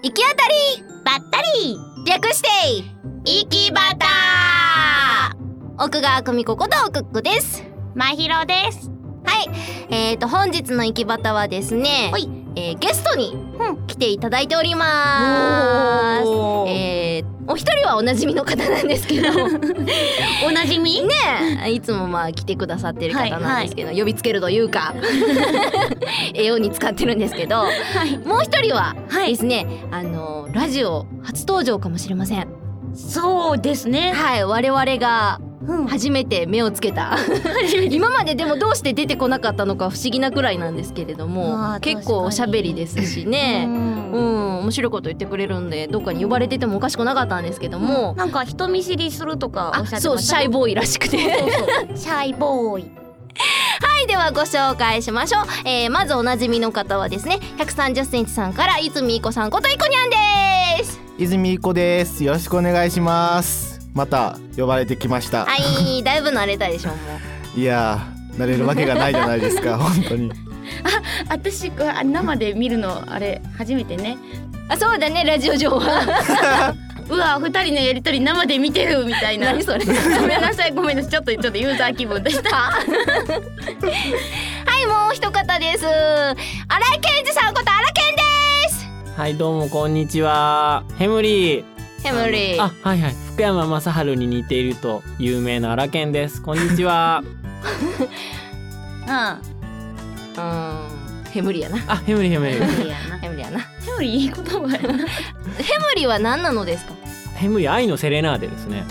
行き当たりばったり略して行きバタ奥川久美子ことクックです。 まひろです。 はい、本日の行きバタはですね、 はい、 ゲストに来ていただいております。お一人はおなじみの方なんですけどおなじみね、いつも来てくださってる方なんですけど、呼びつけるというか栄養に使ってるんですけど、もう一人はですね、ラジオ初登場かもしれません。 そうですね。 はい、我々が初めて目をつけた今まででもどうして出てこなかったのか不思議なくらいなんですけれども、結構おしゃべりですしね、面白いこと言ってくれるんで、どっかに呼ばれててもおかしくなかったんですけども、 なんか人見知りするとかおっしゃってました。 そう、シャイボーイらしくてシャイボーイはい、ではご紹介しましょう。まずおなじみの方はですね、130センチさんから泉いこさんこといこにゃんです。 泉いこです。よろしくお願いします。また呼ばれてきました。 はい、だいぶ慣れたでしょもう。いやー、慣れるわけがないじゃないですか本当に。 私生で見るのあれ初めてね。 そうだね、ラジオ上はうわ、二人のやりとり生で見てるみたいな。 何それごめんなさい、ごめんなさい、ちょっとユーザー気分でしたはい、 もう一方です。荒井健二さんこと荒健です。 はい、どうもこんにちは。ヘムリー。 ヘムリー。 はいはい、福山雅治に似ていると有名な荒健です。こんにちはヘムリやな。 ヘムリやな。 ヘムリいい言葉やな。ヘムリは何なのですか？ ヘムリ愛のセレナーデですね。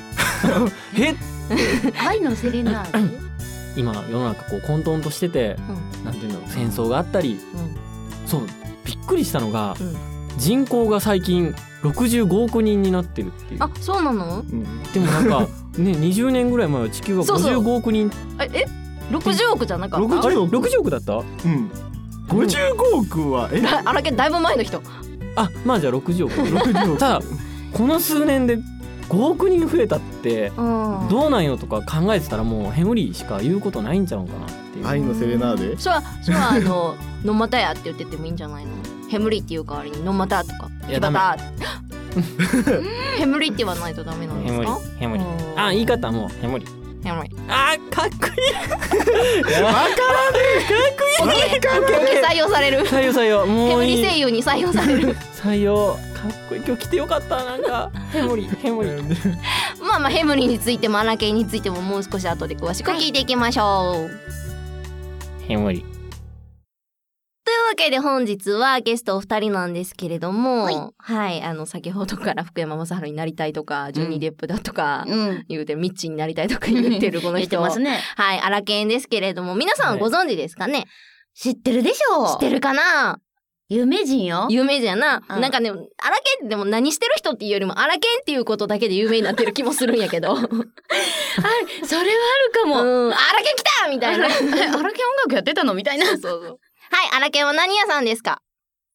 愛のセレナーデ今世の中混沌としてて、なんていうの、戦争があったり、そうびっくりしたのが、人口が最近65億人になってるっていう。 そうなの？ でもなんかね、20年ぐらい前は地球が55億人。 60億じゃなかった？ あれ60億だった？ 55億はあらけだいぶ前の人。 じゃあ60億ただこの数年で5億人増えたってどうなんよとか考えてたら、もうヘムリーしか言うことないんちゃうかなっていう。 愛のセレナーデ。 それはノマタヤって言っててもいいんじゃないの？ヘムリーっていう代わりにノマタとかキバタヘムリーって言わないとダメなんですか？ ヘムリー。言い方もヘムリー。かっこいい。 わからねえ。かっこいい。 採用される。 採用。もうヘムリー声優に採用される。 採用。かっこいい。今日来てよかった。なんかヘムリー。 ヘムリーについてもアラケンについてももう少し後で詳しく聞いていきましょう。 ヘムリー。 というわけで本日はゲストお二人なんですけれども、先ほどから福山雅治になりたいとか、ジョニー・デップだとか言うて、ミッチーになりたいとか言ってるこの人言ってますね。 はい、アラケンですけれども、皆さんご存知ですかね？ 知ってるでしょう。 知ってるかな？ 有名人よ。 有名人やな。なんかね、アラケンってでも何してる人っていうよりもアラケンっていうことだけで有名になってる気もするんやけどそれはあるかも。 アラケン来たみたいな。 アラケン音楽やってたのみたいな。 そうはい、アラケンは何屋さんですか？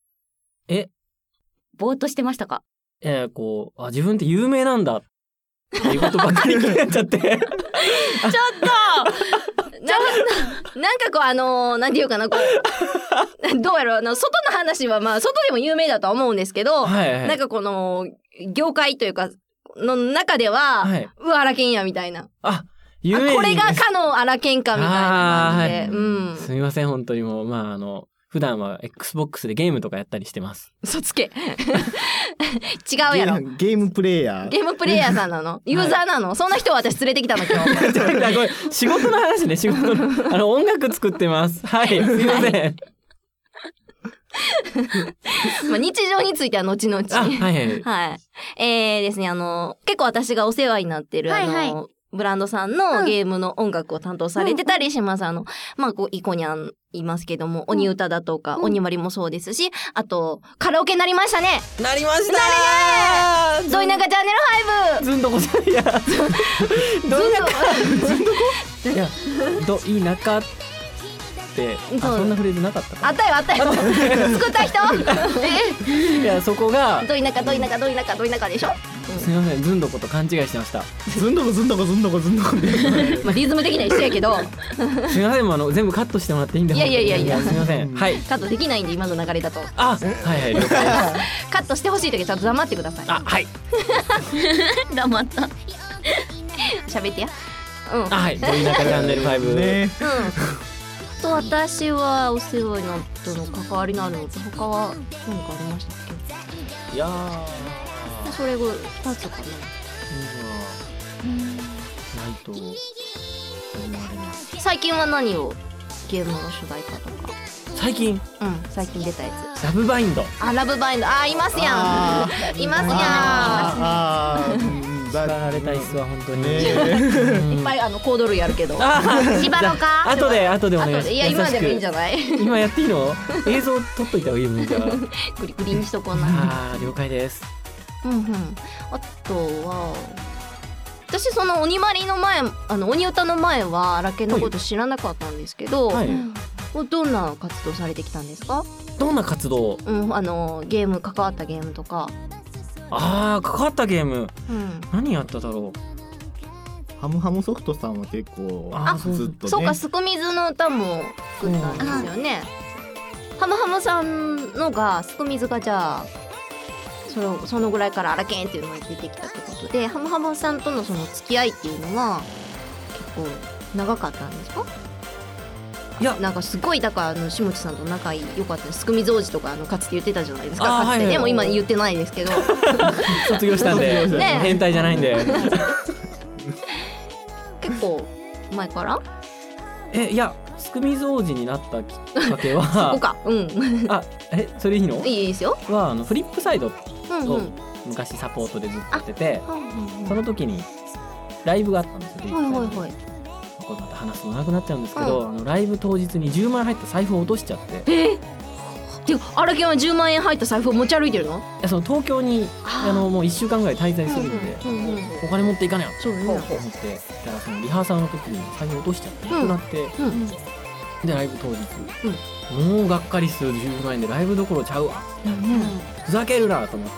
ぼーっとしてましたか？ 自分って有名なんだっていうことばっかり気になっちゃってちょっとなんかなんていうかな、どうやろうな、外の話は外でも有名だとは思うんですけど、なんか業界というかの中では、うわアラケンやみたいな。これがかのアラケンかみたいな感じで、 すみません本当にもう普段は Xbox でゲームとかやったりしてます。 嘘つけ違うやろ。 ゲームプレイヤーさんなの？ユーザーなの？そんな人は私連れてきたの今日仕事の話ね、仕事の音楽作ってます。はい、すいません日常については後々ですね、結構私がお世話になってるブランドさんのゲームの音楽を担当されてたりします。イコニャンいますけども、鬼歌だとか、鬼割もそうですし、あと、カラオケになりましたね。 なりましたー。どいなかチャンネル5。 ずんどこじゃないや。どいなか。いや、どいなかって、そんなフレーズなかったかな。 あったよ。作った人？ いや、そこが。 どいなかでしょ？ すみません、ずんどこと勘違いしてました。 ずんどこずんどこずんどこずんどこってまあリズム的には一緒やけどすみません、全部カットしてもらっていいんで。 いやすみません。はい。 カットできないんで今の流れだとあ、はい了解です。 カットしてほしい時はちゃんと黙ってください。 あ、はい。 黙った。 喋ってや。 はい。ドリナカチャンネル5。 ね。 と私はお世話になったの関わりのあるのと他は何かありましたっけ？ いやそれぐらい2つかな。 ないと思われます。 最近は何をゲームの主題歌とか？ 最近最近出たやつ。 ラブバインド。 ラブバインド。いますやん。いますやん。 縛られたいっすわ本当に。 いっぱいコード類あるけど。縛ろうか。 後でお願いします。 いや今でもいいんじゃない？ 今やっていいの？映像撮っといた方がいいもんじゃ。 クリクリにしとこうな。 了解です。 あとは私その鬼まりの前鬼歌の前は荒研のこと知らなかったんですけど、どんな活動されてきたんですか？ どんな活動？ ゲーム関わったゲームとか。 関わったゲーム、何やっただろう。ハムハムソフトさんは結構ずっとね。 そうか、すくみずの歌も作ったんですよね。ハムハムさんのがすくみずがじゃあそのぐらいから荒研っていうのが出てきたってことで、ハムハムさんとのその付き合いっていうのは結構長かったんですか？いやなんかすごいだから下地さんと仲良かったです。すくみず王子とかかつて言ってたじゃないですか。かつてでも今言ってないですけど卒業したんで変態じゃないんで結構前から？ いやすくみず王子になったきっかけはそこか。 それいいの？ いいですよ。 はフリップサイドを昔サポートでずっとやってて、その時にライブがあったんですよ。これまた話すの長くなっちゃうんですけど、ライブ当日に10万円入った財布を落としちゃって。 荒研は10万円入った財布を持ち歩いてるの？ その東京にもう1週間ぐらい滞在するんで、お金持っていかなよと思って、だからそのリハーサルの時に財布落としちゃってなくなって、でライブ当日、もうがっかりする10万円でライブどころちゃうわ、ふざけるなと思って、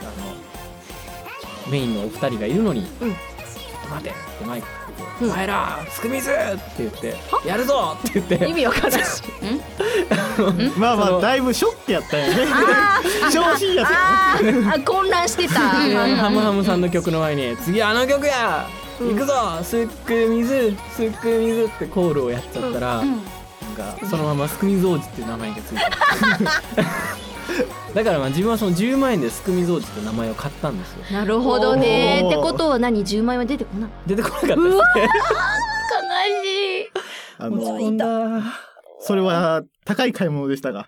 メインのお二人がいるのに、待てってマイクかけて「お前らすくみず!」って言って「やるぞ!」って言って意味わかんないまあだいぶショックやったよね。調子いいやつやね。 混乱してた。 ハムハムさんの曲の前に「次曲や行くぞすくみずすくみず!」ってコールをやっちゃったら、なんかそのまますくみず王子っていう名前がついてだから自分はその10万円ですくみず王子って名前を買ったんですよ。 なるほどね。ってことは10万円は出てこない？ 出てこなかったですね。 悲しい。 それは高い買い物でしたが。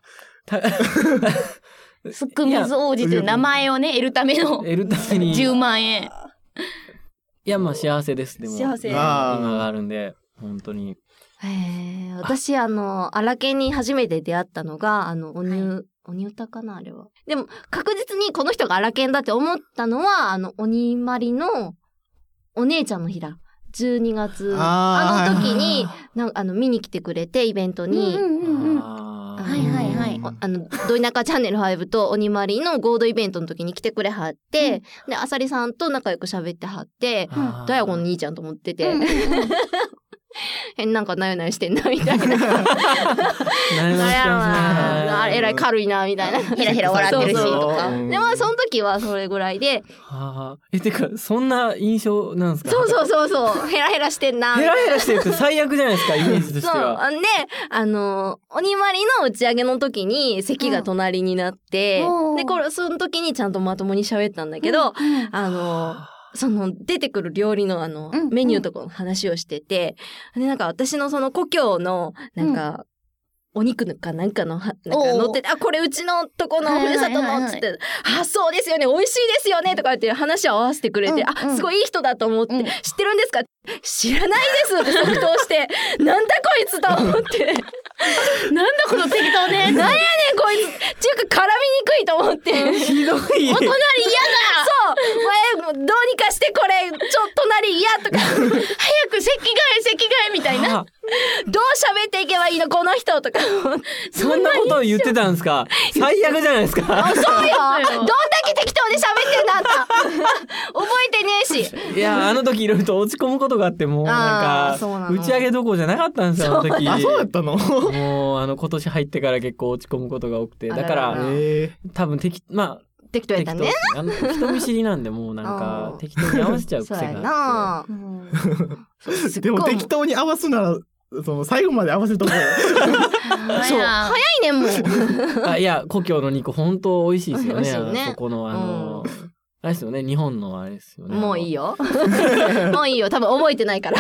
すくみず王子という名前をね得るために10万円。 いや幸せです。でも幸せ今があるんで本当に。 私荒研に初めて出会ったのが鬼歌かなあれは。でも確実にこの人が荒研だって思ったのは鬼まりのお姉ちゃんの日だ。12月時に見に来てくれてイベントに。ドイナカチャンネル5と鬼まりの合同イベントの時に来てくれはって、であさりさんと仲良く喋ってはって、誰やこの兄ちゃんと思ってて。なんかなよなよしてんなみたいな。えらい軽いなみたいな。 ヘラヘラ笑ってるしとか。 でその時はそれぐらいで。 てかそんな印象なんですか？ そうヘラヘラしてんな。 ヘラヘラしてるって最悪じゃないですかイメージとしては。 で鬼まりの打ち上げの時に席が隣になって、でその時にちゃんとまともに喋ったんだけど、その出てくる料理のメニューとかの話をしてて、でなんか私のその故郷のなんか、お肉かなんかのなんか乗ってて、これうちのとこのふるさとのっつって、そうですよね美味しいですよねとか言って話を合わせてくれて、すごいいい人だと思って、知ってるんですか？知らないですって即答してなんだこいつと思ってなんだこの適当ね。 なんやねんこいつっていうか絡みにくいと思って。 ひどい。お隣嫌だ。 そう、どうにかしてこれ隣嫌とか早く席替えみたいな。 どう喋っていけばいいのこの人とか。 そんなことを言ってたんですか？最悪じゃないですか。 そうよ。どんだけ適当で喋ってんだあんた。 てねえし。 いやあの時いろいろと落ち込むことがあってもうなんか打ち上げどころじゃなかったんですよあの時。 そうやったの？ もう今年入ってから結構落ち込むことが多くてだから多分適当やったね。人見知りなんでもうなんか適当に合わせちゃう癖があって。でも適当に合わすならその最後まで合わせとこう。 そう早いねもう。 いや故郷の肉本当美味しいですよね。そこのあれですよね日本のあれですよね。 もういいよ。もういいよ多分覚えてないから。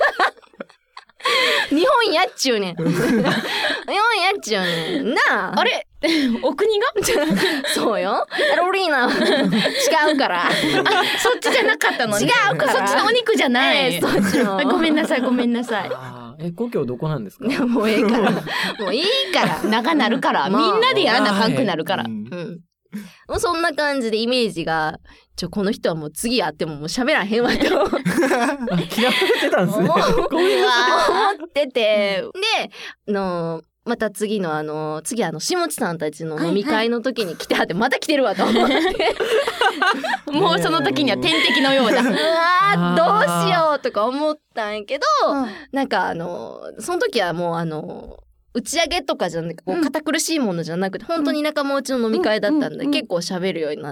日本やっちゅうねん。日本やっちゅうねんなあ。 あれお国がそうよロリーナ違うからそっちじゃなかったの。 違うからそっちのお肉じゃない、 そっちのごめんなさいごめんなさい。 故郷どこなんですか？ もういいからもういいから長なるから、みんなでやらなあかんくなるから、 もうそんな感じでイメージがこの人はもう次会ってももう喋らへんわと嫌われてたんですね。 思っててでまた次の次下地さんたちの飲み会の時に来てはって、また来てるわと思ってもうその時には天敵のようだ。 うわどうしようとか思ったんやけど、なんかその時はもう打ち上げとかじゃなくてこう堅苦しいものじゃなくて本当に仲間内の飲み会だったんで、結構喋るようになって、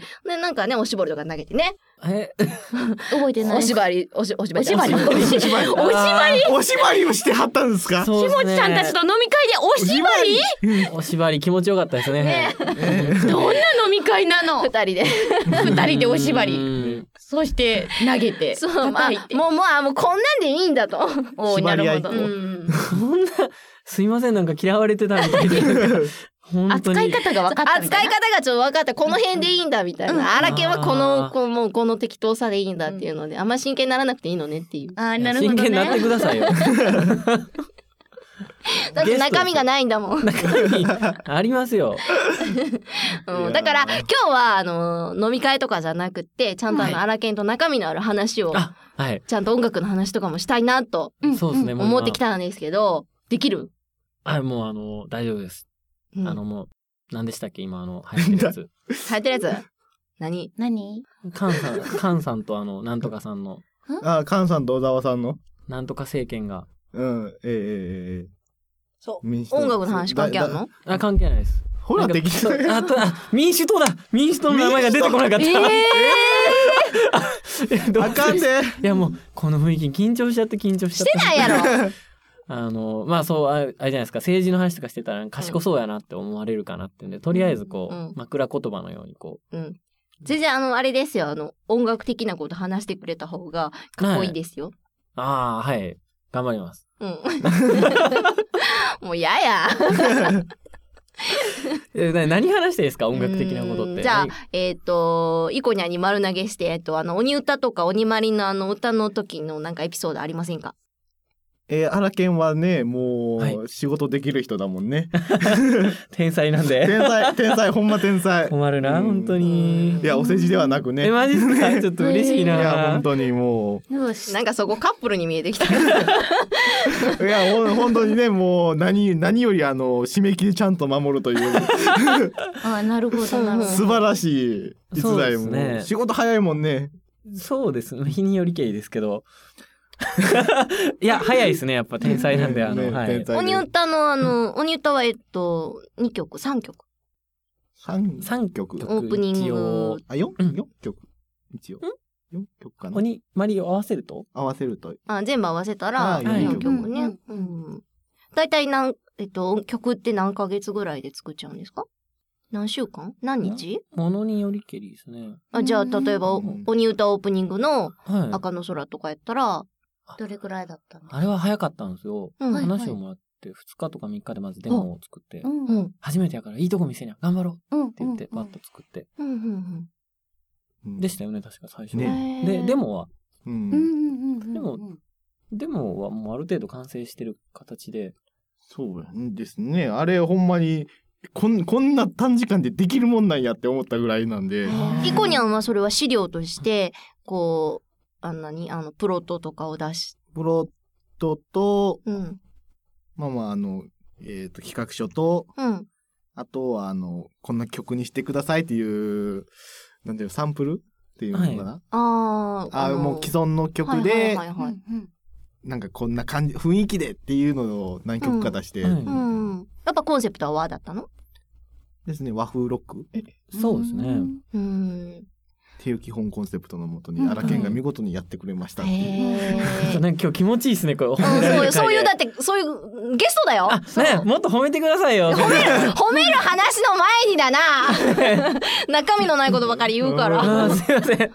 でなんかねおしぼりとか投げてね覚えてない。 お縛りをしてはったんですか？ 下地さんたちと飲み会でお縛り気持ちよかったですね。 どんな飲み会なの？ 二人でお縛り。そして投げて叩いて、 もうこんなんでいいんだと。 なるほど。 そんなすいませんなんか嫌われてたみたいで。 扱い方が分かったみたいな。 扱い方がちょっと分かった。この辺でいいんだみたいな。荒研はこの適当さでいいんだっていうので、あんま真剣にならなくていいのねっていう。 なるほどね。 真剣になってくださいよ。 だって中身がないんだもん。 中身ありますよ。 だから今日は飲み会とかじゃなくてちゃんと荒研と中身のある話を、ちゃんと音楽の話とかもしたいなと思ってきたんですけど、できる？ もう大丈夫です。もう何でしたっけ今流行ってるやつ。 流行ってるやつ？何？ カンさんとなんとかさんの。 カンさんと小沢さんの。 なんとか政権が。 そう。音楽の話関係あるの？ 関係ないです。 ほらできた。 民主党だ。民主党の名前が出てこなかった。 あかんで。 いやもうこの雰囲気緊張しちゃって。 してないやろ。 そうあれじゃないですか政治の話とかしてたら賢そうやなって思われるかなってんでとりあえず枕言葉のように全然あれですよ音楽的なこと話してくれた方がかっこいいですよ。 はい頑張ります。 もう嫌や。 何話していいですか音楽的なことって。 じゃあイコニャに丸投げして鬼歌とか鬼まりの歌の時のなんかエピソードありませんか？ 荒研はねもう仕事できる人だもんね。 天才なんで。 天才ほんま天才。 困るな本当に。 いやお世辞ではなくね。 マジですか？ちょっと嬉しいな。 いや本当にもうなんかそこカップルに見えてきた。 いや本当にねもう何より締め切りちゃんと守るという。 なるほど素晴らしい逸材も、ね、仕事早いもんね。 そうですね日によりけりですけど。いや早いですねやっぱ天才なんで鬼歌の鬼歌は2曲3曲 3曲オープニング 4曲一応4曲かな。 鬼マリを合わせると全部合わせたら4曲ね。だいたい曲って何ヶ月ぐらいで作っちゃうんですか？何週間？何日？ ものによりけりですね。 じゃあ例えば鬼歌オープニングの赤の空とかやったらどれくらいだったの？ あれは早かったんですよ。話をもらって2日とか3日でまずデモを作って、初めてやからいいとこ見せにゃ頑張ろうって言ってバッと作って、でしたよね確か最初。でデモはデモはもうある程度完成してる形で。 そうですね。あれほんまにこんな短時間でできるもんなんやって思ったぐらいなんで。 イコニャンはそれは資料としてこうプロットとかを出しプロットと、企画書と、あとはこんな曲にしてくださいっていうなんていうサンプルっていうのかな、もう既存の曲で、なんかこんな感じ雰囲気でっていうのを何曲か出して、やっぱコンセプトは和だったのですね。和風ロック。 そうですね。 っていう基本コンセプトのもとに荒研が見事にやってくれましたっていう。 なんか今日気持ちいいですねこれ。 そういうだってそういうゲストだよ。 ね、もっと褒めてくださいよ。 褒める話の前にだな。中身のないことばかり言うから。 すいません。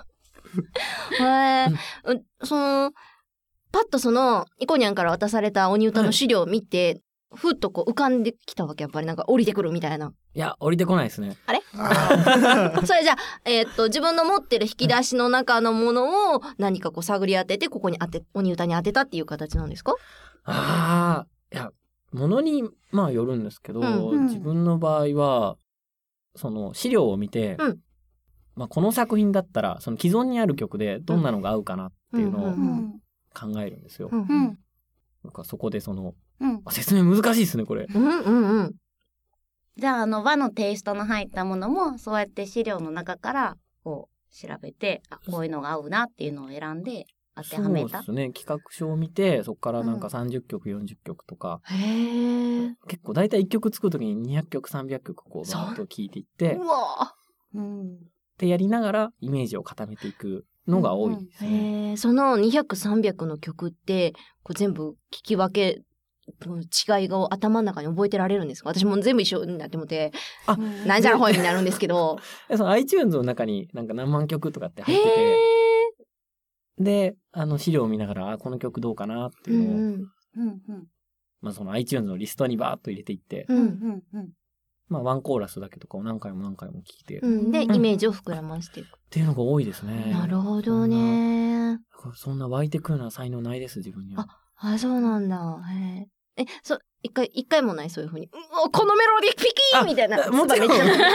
パッとそのイコニャンから渡された鬼歌の資料を見て、ふっとこう浮かんできたわけ。やっぱりなんか降りてくるみたいな。 いや降りてこないですね。 あれそれじゃあ、自分の持ってる引き出しの中のものを何かこう探り当ててここに鬼歌に当てたっていう形なんですか？ いやものにまあよるんですけど、自分の場合はその資料を見て、この作品だったらその既存にある曲でどんなのが合うかなっていうのを考えるんですよ。なんかそこでその、説明難しいですねこれ。 じゃあ和のテイストの入ったものもそうやって資料の中からこう調べてこういうのが合うなっていうのを選んで当てはめた。 そうですね。企画書を見てそこからなんか30曲、40曲とか、結構だいたい1曲作るときに200曲300曲こうバーッと聴いていって、ってやりながらイメージを固めていくのが多いですね。 その200、300の曲ってこう全部聞き分け違いが頭の中に覚えてられるんですか？私も全部一緒になってもてなんじゃらほいになるんですけどその iTunes の中になんか何万曲とかって入ってて、で資料を見ながらこの曲どうかなっていうのを、その iTunes のリストにバーッと入れていって、ワンコーラスだけとかを何回も何回も聴いて、 でイメージを膨らましていくっていうのが多いですね。 なるほどね。 そんな湧いてくるような才能ないです自分には。 そうなんだ。一回もないそういう風にこのメロディーピキーンみたいな。 もちろん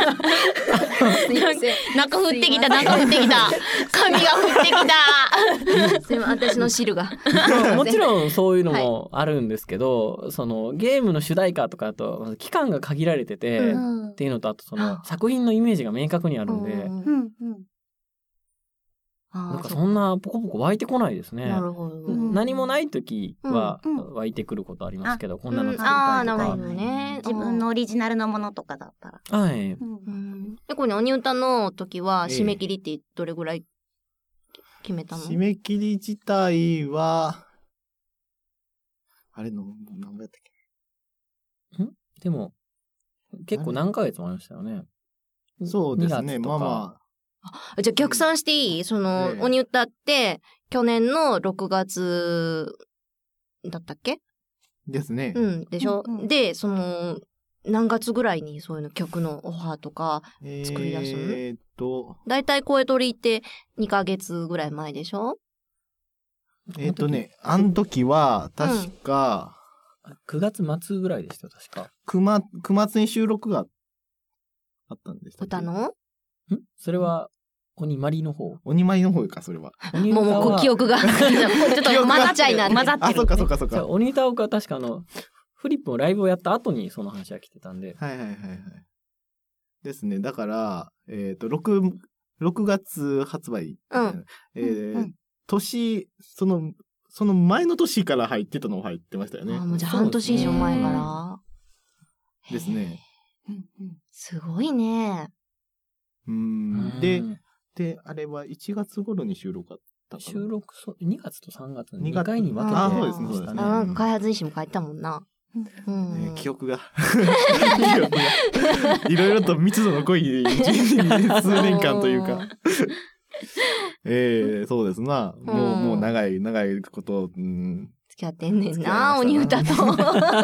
中降ってきた髪が降ってきた私の汁がもちろんそういうのもあるんですけど、そのゲームの主題歌とかだと期間が限られてて、っていうのとあとその作品のイメージが明確にあるんで、なんかそんなポコポコ湧いてこないですね。 なるほど。 何もない時は湧いてくることありますけど、こんなの作りたいとか、 自分のオリジナルのものとかだったら。 はい。 これ鬼歌の時は締め切りってどれぐらい決めたの？ 締め切り自体はあれの何倍やったっけ？ でも結構何ヶ月もありましたよね。 そうですね。まあまあ。 じゃあ逆算していい？その、鬼歌って去年の6月だったっけ？ ですね。 でしょ？で、その何月ぐらいにそういうの曲のオファーとか作り出すの？だいたい声取りって2ヶ月ぐらい前でしょ？ あの時は確か、 9月末ぐらいでした確か。 9月に収録があったんです。 歌の？ それは鬼まりの方。 鬼まりの方かそれは。 もう記憶がちょっと混ざっちゃいな。混ざってる。 そうか。 鬼歌が確かフリップのライブをやった後にその話が来てたんで。 はい。ですね。だから6月発売。年その前の年から入ってたの入ってましたよね。 もうじゃあ半年以上前から。 ですね。 すごいね。 であれは1月頃に収録あったかな。 収録2月と3月の2回に分けてそうですね。 なんか開発日誌も書いたもんな。 記憶がいろいろと密度の濃い数年間というかそうですな。もう長いこと、 付き合ってんねんな、鬼歌と。本当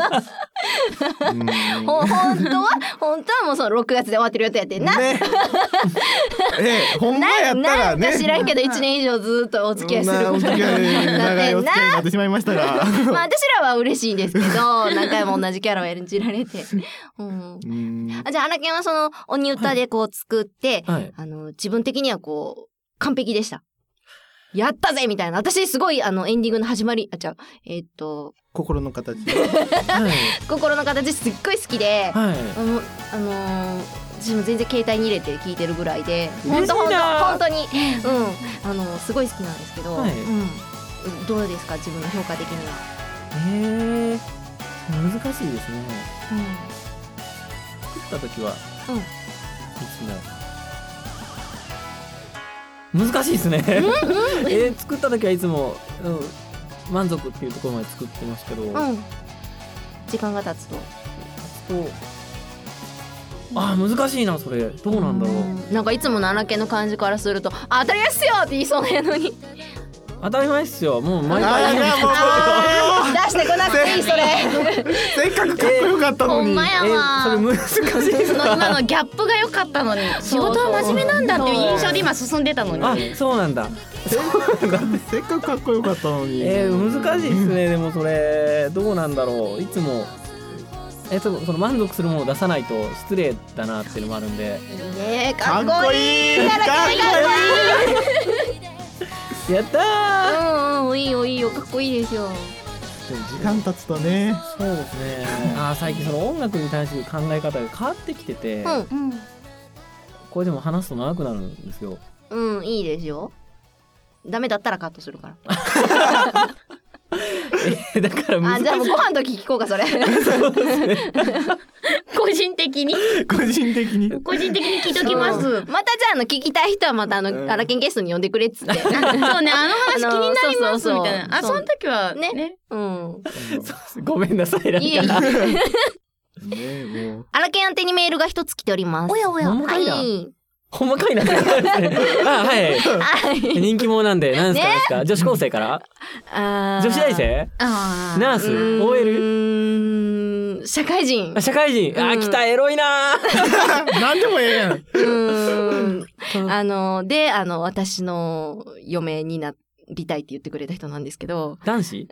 はもうその6月で終わってる予定やってんな。ね、 ほんまやったらね。 なんか知らんけど1年以上ずっとお付き合いすることになってんな。 長いお付き合いになってしまいましたが。 私らは嬉しいんですけど、何回も同じキャラを演じられて。じゃあ荒研はその鬼歌でこう作って、自分的にはこう完璧でした。やったぜみたいな。私すごいエンディングの始まり、 心の形。 心の形すっごい好きで、 私も全然携帯に入れて聞いてるぐらいで、 本当に、すごい好きなんですけど、どうですか自分の評価的には。 難しいですね。作った時はいつも難しいですね。作った時はいつも、満足っていうところまで作ってますけど、 時間が経つと難しいなそれ。どうなんだろう。 なんかいつもの荒研の感じからすると当たり前っすよって言いそうなのに。 当たり前っすよ。もう毎回出してこなくていいそれ。 せっかくかっこよかったのに。 ほんまやわ。 それ難しい。 その今のギャップが良かったのに、仕事は真面目なんだっていう印象で今進んでたのに。 そうなんだ。 せっかくかっこよかったのに。 難しいですね。でもそれどうなんだろう。いつもその満足するものを出さないと失礼だなっていうのもあるんで。 かっこいい。 やったー。 いいよかっこいいですよ。 時間経つとね。 そうですね。最近その音楽に対する考え方が変わってきてて、これでも話すと長くなるんですよ。 いいですよ。ダメだったらカットするから。 だから難しい。 じゃあもうご飯の時聞こうかそれ。 個人的に聞いときます。 またじゃあ聞きたい人はまたアラケンゲストに呼んでくれっつって。 そうね、あの話気になりますみたいな。その時はね。 ごめんなさい。 アラケン宛てにメールが一つ来ております。 おや。 ほんまかいなって人気者なんで。何ですか女子高生から女子大生ナース OL 社会人来た。エロいな。 何でもええやん。私の嫁になりたいって言ってくれた人なんですけど。 男子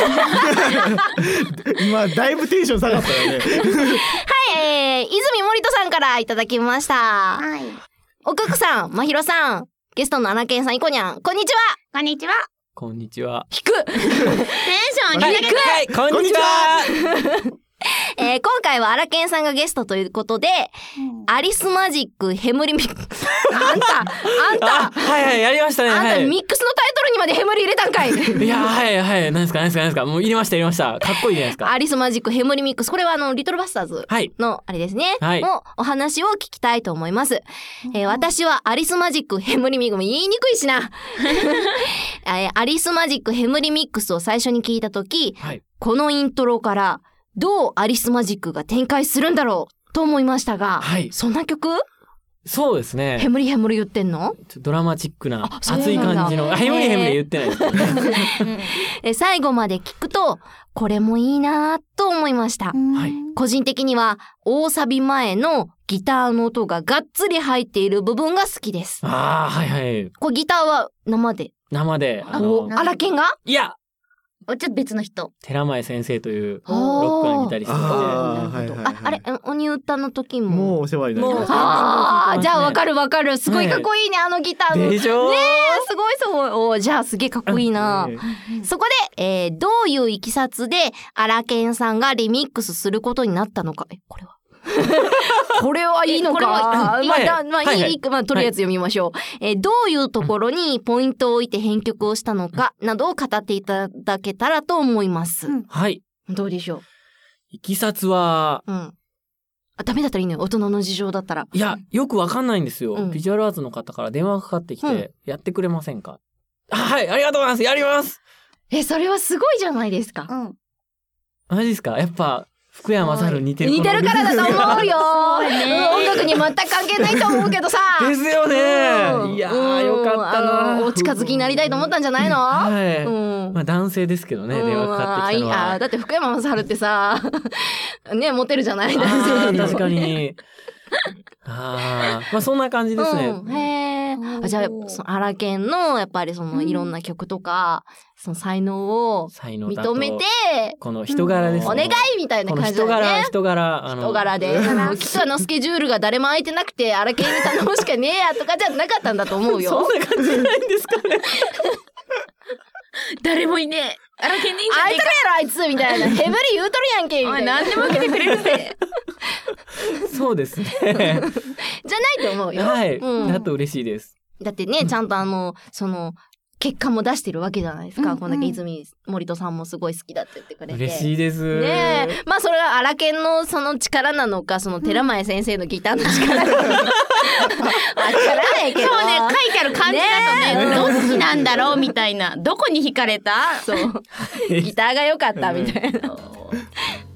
今だいぶテンション下がったよね。 はい、泉森人さんからいただきました。おくくさん、まひろさん、ゲストのアラケンさん、いこにゃん、こんにちは。 こんにちは。 こんにちは。 低く。 テンション低い。こんにちは。 今回はアラケンさんがゲストということで、アリスマジックヘムリミックス。あんた。 はい、やりましたね。 あんたミックスのタイトルにまでヘムリ入れたんかい。 いや、はい。何ですか。もう入れました。かっこいいじゃないですか。 アリスマジックヘムリミックス。これはリトルバスターズのあれですね。のお話を聞きたいと思います。私はアリスマジックヘムリミックス、言いにくいしな。アリスマジックヘムリミックスを最初に聞いたとき、このイントロからどうアリスマジックが展開するんだろうと思いましたが、そんな曲？ そうですね。 ヘムリ言ってんの？ ドラマチックな熱い感じの。ヘムリ言ってないです。 最後まで聞くとこれもいいなと思いました。個人的には大サビ前のギターの音ががっつり入っている部分が好きです。これギターは生で。アラケンが？ いや。ちょっと別の人。 寺前先生というロックのギタリストで。 あれ鬼歌の時も。 もうお世話になりました。 じゃあわかる。すごいかっこいいね、あのギターの。 でしょ？ ねえ、すごいそう。じゃあすげえかっこいいな。そこで、どういういきさつでアラケンさんがリミックスすることになったのか。これは。これはいいのか。とりあえず読みましょう。どういうところにポイントを置いて編曲をしたのかなどを語っていただけたらと思います。どうでしょう。 いきさつは、 ダメだったらいいのよ。大人の事情だったら。 いや、よくわかんないんですよ。ビジュアルアーツの方から電話がかかってきて、やってくれませんか？はい、ありがとうございます。やります。 それはすごいじゃないですか。 マジですか？やっぱ福山雅治似てるからだと思うよ。音楽に全く関係ないと思うけどさ。 ですよね。いやー、よかったな。 お近づきになりたいと思ったんじゃないの？ 男性ですけどね、電話かかってきたのは。 だって福山雅治ってさ、ね、モテるじゃない？ 確かに。そんな感じですね。じゃあアラケンのやっぱりいろんな曲とかその才能を認めて、 この人柄ですね。 お願いみたいな感じだね。 人柄できっとスケジュールが誰も空いてなくてアラケンに頼むしかねえやとかじゃなかったんだと思うよ。 そんな感じじゃないんですかね。 誰もいね荒研でいいんじゃあいつらやろあいつみたいな。ヘブリ言うとるやんけみたいな。 何でも受けてくれるぜ。 そうですね。 じゃないと思うよ。 はい、だと嬉しいです。 だってね、ちゃんとその結果も出してるわけじゃないですか。こんだけ泉森戸さんもすごい好きだって言ってくれて。 嬉しいです。 ねえ、まあそれは荒研のその力なのか、その寺前先生のギターの力なのか。わからないけど。 そうね、書いてある感じだとね、どっちなんだろうみたいな。どこに惹かれた？ そう。ギターが良かったみたいな。